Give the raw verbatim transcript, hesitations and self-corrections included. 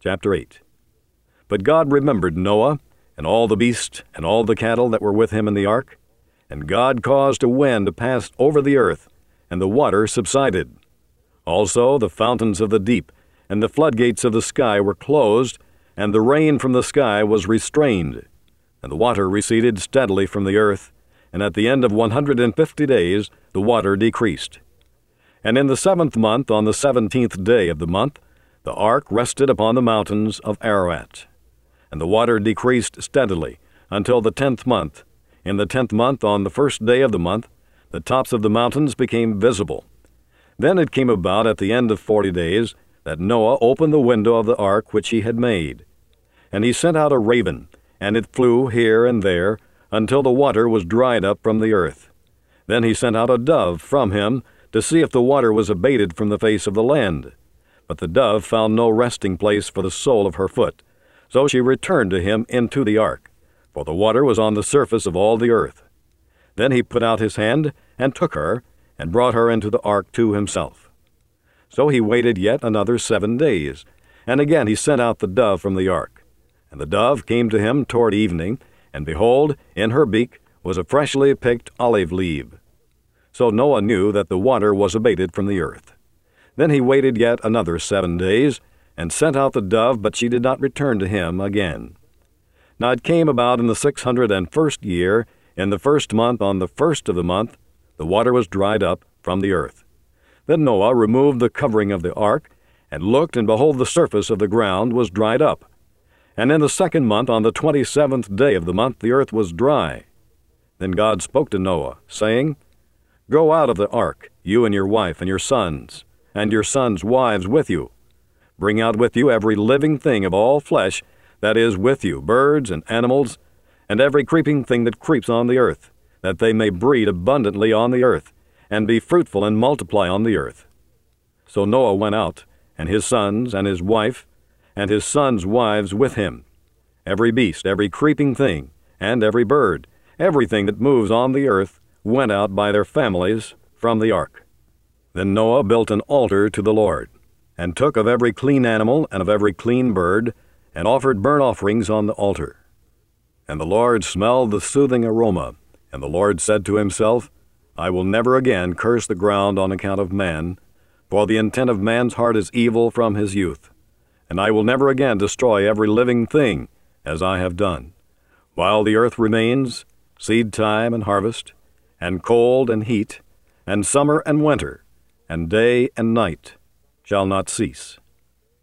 Chapter eight. But God remembered Noah, and all the beasts, and all the cattle that were with him in the ark. And God caused a wind to pass over the earth, and the water subsided. Also the fountains of the deep and the floodgates of the sky were closed, and the rain from the sky was restrained. And the water receded steadily from the earth, and at the end of one hundred and fifty days the water decreased. And in the seventh month, on the seventeenth day of the month, the ark rested upon the mountains of Ararat. And the water decreased steadily until the tenth month. In the tenth month, on the first day of the month, the tops of the mountains became visible. Then it came about at the end of forty days that Noah opened the window of the ark which he had made. And he sent out a raven, and it flew here and there until the water was dried up from the earth. Then he sent out a dove from him to see if the water was abated from the face of the land. But the dove found no resting place for the sole of her foot. So she returned to him into the ark, for the water was on the surface of all the earth. Then he put out his hand, and took her, and brought her into the ark to himself. So he waited yet another seven days, and again he sent out the dove from the ark. And the dove came to him toward evening, and behold, in her beak was a freshly picked olive leaf. So Noah knew that the water was abated from the earth. Then he waited yet another seven days, and sent out the dove, but she did not return to him again. Now it came about in the six hundred and first year, in the first month, on the first of the month, the water was dried up from the earth. Then Noah removed the covering of the ark, and looked, and behold, the surface of the ground was dried up. And in the second month, on the twenty-seventh day of the month, the earth was dry. Then God spoke to Noah, saying, Go out of the ark, you and your wife and your sons, and your sons' wives with you. Bring out with you every living thing of all flesh that is with you, birds and animals, and every creeping thing that creeps on the earth, that they may breed abundantly on the earth, and be fruitful and multiply on the earth. So Noah went out, and his sons, and his wife, and his sons' wives with him. Every beast, every creeping thing, and every bird, everything that moves on the earth, went out by their families from the ark. Then Noah built an altar to the Lord, and took of every clean animal and of every clean bird, and offered burnt offerings on the altar. And the Lord smelled the soothing aroma, and the Lord said to himself, I will never again curse the ground on account of man, for the intent of man's heart is evil from his youth. And I will never again destroy every living thing, as I have done. While the earth remains, seed time and harvest, and cold and heat, and summer and winter, and day and night shall not cease.